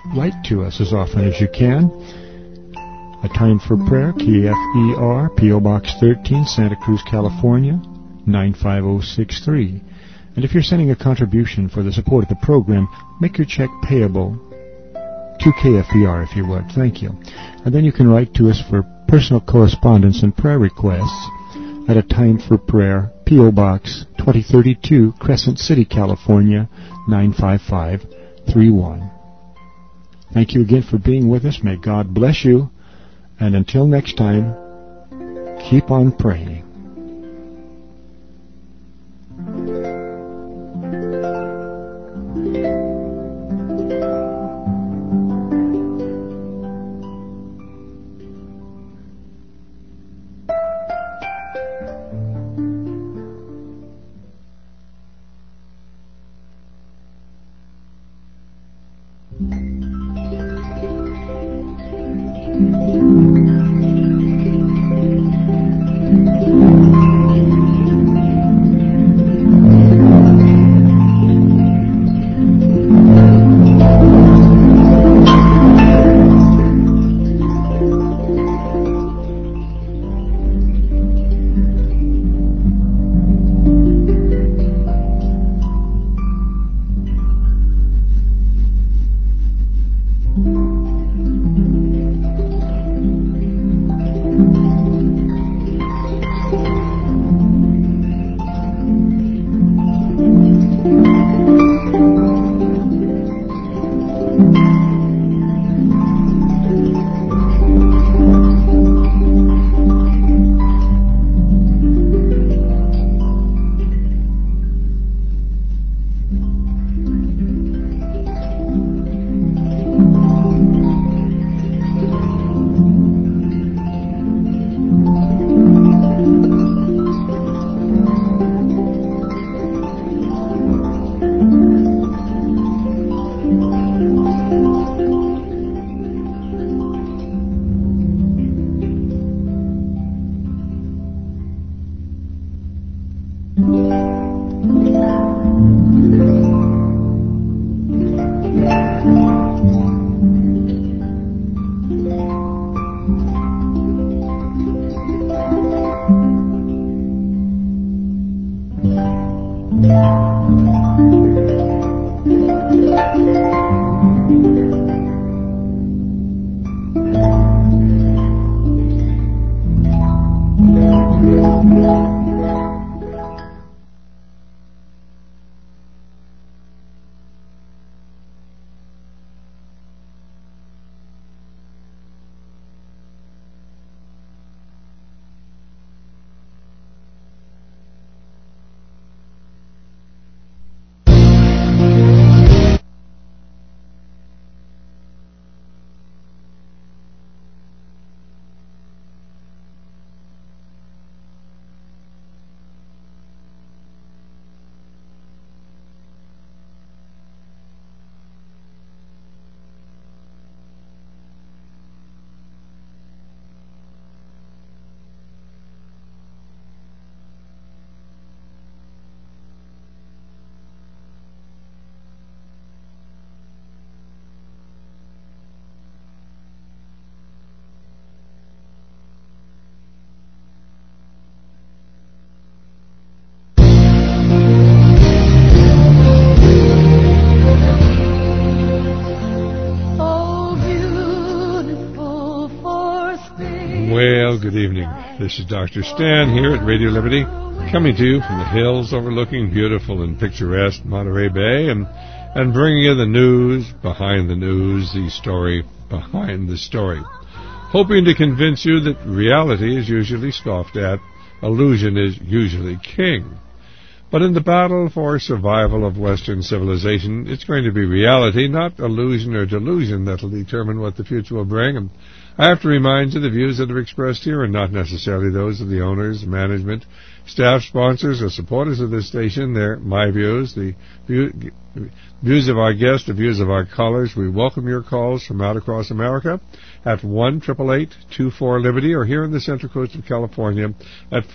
write to us as often as you can. A Time for Prayer, KFER, P.O. Box 13, Santa Cruz, California, 95063. And if you're sending a contribution for the support of the program, make your check payable to KFER if you would. Thank you. And then you can write to us for personal correspondence and prayer requests at A Time for Prayer, P.O. Box 2032, Crescent City, California, 95531. Thank you again for being with us. May God bless you. And until next time, keep on praying. Good evening. This is Dr. Stan here at Radio Liberty, coming to you from the hills overlooking beautiful and picturesque Monterey Bay, and bringing you the news behind the news, the story behind the story. Hoping to convince you that reality is usually scoffed at, illusion is usually king. But in the battle for survival of Western civilization, it's going to be reality, not illusion or delusion, that will determine what the future will bring. And I have to remind you the views that are expressed here are not necessarily those of the owners, management, staff, sponsors, or supporters of this station. They're my views, the views of our guests, the views of our callers. We welcome your calls from out across America at 1-888-24-LIBERTY, or here in the Central Coast of California at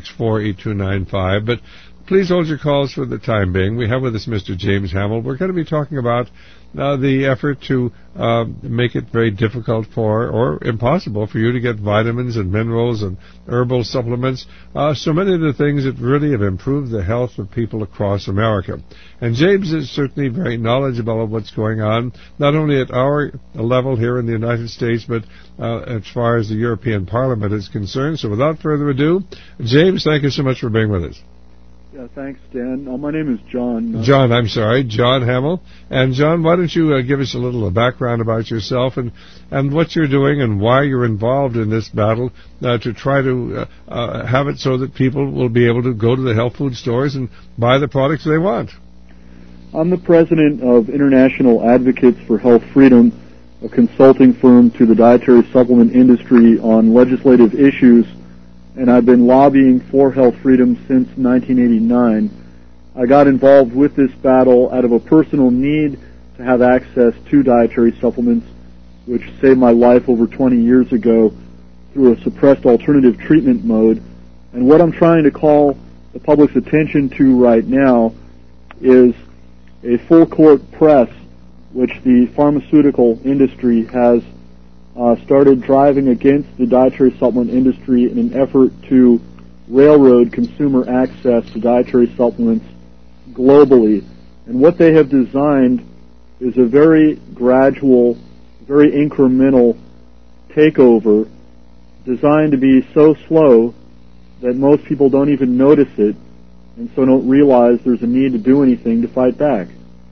464-8295. But please hold your calls for the time being. We have with us Mr. James Hamill. We're going to be talking about the effort to make it very difficult or impossible for you to get vitamins and minerals and herbal supplements, so many of the things that really have improved the health of people across America. And James is certainly very knowledgeable of what's going on, not only at our level here in the United States, but as far as the European Parliament is concerned. So without further ado, James, thank you so much for being with us. Yeah, thanks, Dan. My name is John. John Hamill. And John, why don't you give us a little background about yourself and what you're doing and why you're involved in this battle to try to have it so that people will be able to go to the health food stores and buy the products they want. I'm the president of International Advocates for Health Freedom, a consulting firm to the dietary supplement industry on legislative issues, and I've been lobbying for health freedom since 1989. I got involved with this battle out of a personal need to have access to dietary supplements, which saved my life over 20 years ago through a suppressed alternative treatment mode. And what I'm trying to call the public's attention to right now is a full-court press, which the pharmaceutical industry has started driving against the dietary supplement industry in an effort to railroad consumer access to dietary supplements globally. And what they have designed is a very gradual, very incremental takeover designed to be so slow that most people don't even notice it and so don't realize there's a need to do anything to fight back.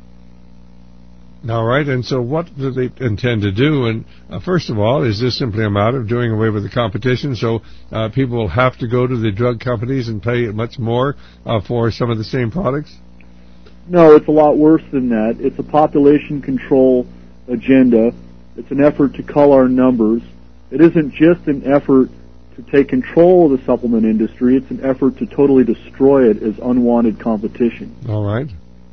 All right, and so what do they intend to do? And first of all, is this simply a matter of doing away with the competition so people will have to go to the drug companies and pay much more for some of the same products? No, it's a lot worse than that. It's a population control agenda. It's an effort to cull our numbers. It isn't just an effort to take control of the supplement industry. It's an effort to totally destroy it as unwanted competition. All right.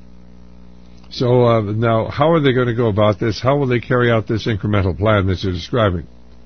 So now, how are they going to go about this? How will they carry out this incremental plan that you're describing?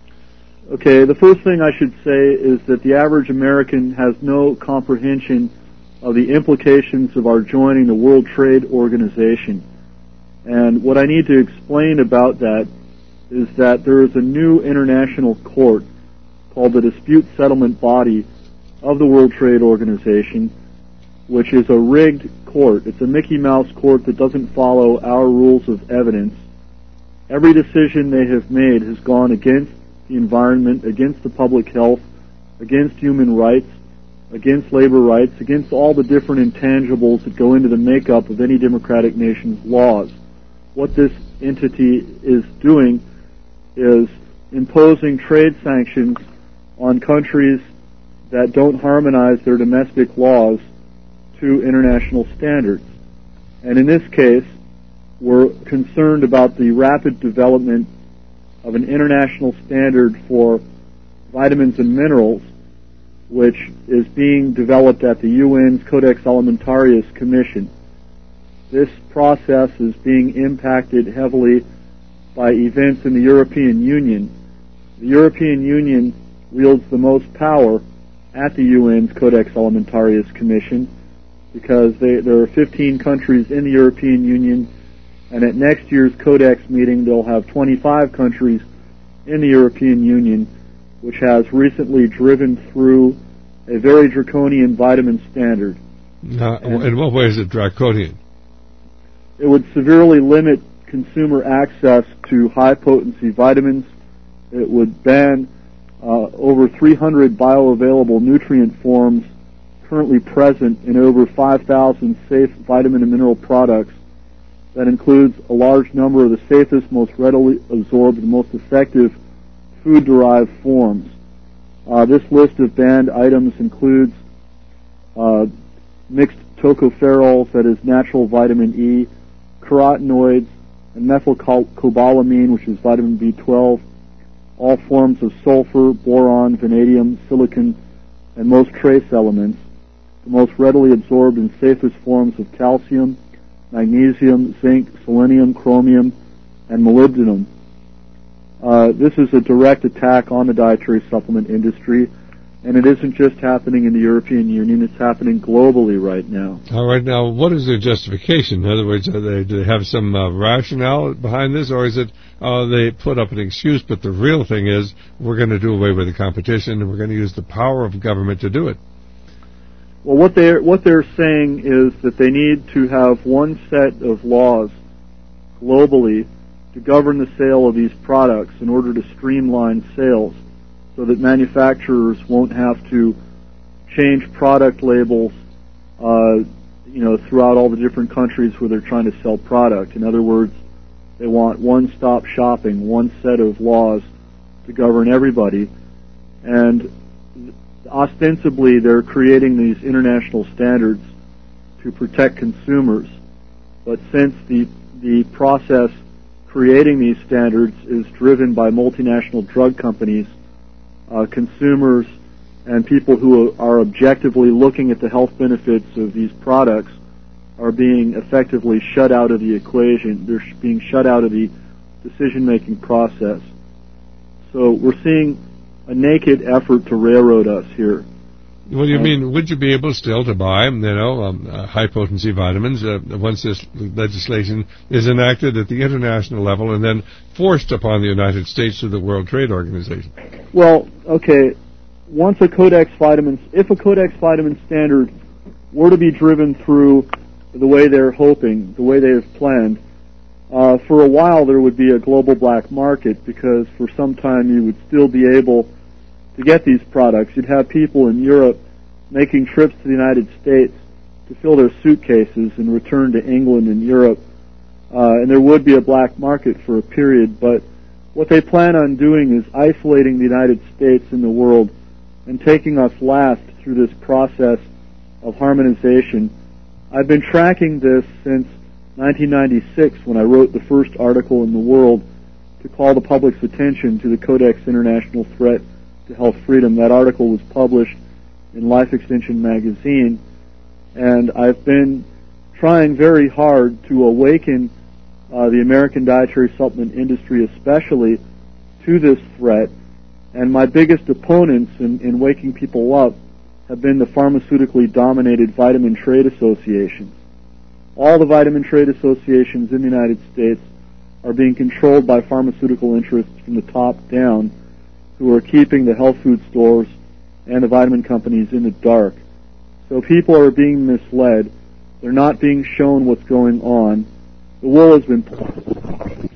Okay, the first thing I should say is that the average American has no comprehension of the implications of our joining the World Trade Organization. And what I need to explain about that is that there is a new international court called the Dispute Settlement Body of the World Trade Organization, which is a rigged court. It's a Mickey Mouse court that doesn't follow our rules of evidence. Every decision they have made has gone against the environment, against the public health, against human rights, against labor rights, against all the different intangibles that go into the makeup of any democratic nation's laws. What this entity is doing is imposing trade sanctions on countries that don't harmonize their domestic laws to international standards. And in this case, we're concerned about the rapid development of an international standard for vitamins and minerals, which is being developed at the UN's Codex Alimentarius Commission. This process is being impacted heavily by events in the European Union. The European Union wields the most power at the UN's Codex Alimentarius Commission because there are 15 countries in the European Union, and at next year's Codex meeting they'll have 25 countries in the European Union, which has recently driven through a very draconian vitamin standard. In what way is it draconian? It would severely limit consumer access to high-potency vitamins. It would ban over 300 bioavailable nutrient forms currently present in over 5,000 safe vitamin and mineral products. That includes a large number of the safest, most readily absorbed, and most effective food-derived forms. This list of banned items includes mixed tocopherols, that is natural vitamin E, carotenoids, and methylcobalamin, which is vitamin B12, all forms of sulfur, boron, vanadium, silicon, and most trace elements, the most readily absorbed and safest forms of calcium, magnesium, zinc, selenium, chromium, and molybdenum. This is a direct attack on the dietary supplement industry. And it isn't just happening in the European Union, it's happening globally right now. All right, now, what is their justification? In other words, do they have some rationale behind this, or is it they put up an excuse, but the real thing is we're going to do away with the competition and we're going to use the power of government to do it? Well, what they're saying is that they need to have one set of laws globally to govern the sale of these products in order to streamline sales, so that manufacturers won't have to change product labels, throughout all the different countries where they're trying to sell product. In other words, they want one-stop shopping, one set of laws to govern everybody. And ostensibly, they're creating these international standards to protect consumers. But since the process creating these standards is driven by multinational drug companies, consumers and people who are objectively looking at the health benefits of these products are being effectively shut out of the equation. They're being shut out of the decision-making process. So we're seeing a naked effort to railroad us here. What do you mean? Would you be able still to buy, high-potency vitamins once this legislation is enacted at the international level and then forced upon the United States through the World Trade Organization? Well, okay. If a Codex Vitamin standard were to be driven through the way they're hoping, the way they have planned, for a while there would be a global black market, because for some time you would still be able to get these products. You'd have people in Europe making trips to the United States to fill their suitcases and return to England and Europe, and there would be a black market for a period. But what they plan on doing is isolating the United States in the world and taking us last through this process of harmonization. I've been tracking this since 1996, when I wrote the first article in the world to call the public's attention to the Codex International Threat to Health Freedom. That article was published in Life Extension magazine, and I've been trying very hard to awaken the American dietary supplement industry especially to this threat. And my biggest opponents in waking people up have been the pharmaceutically dominated vitamin trade associations. All the vitamin trade associations in the United States are being controlled by pharmaceutical interests from the top down, who are keeping the health food stores and the vitamin companies in the dark. So people are being misled. They're not being shown what's going on. The wool has been pulled.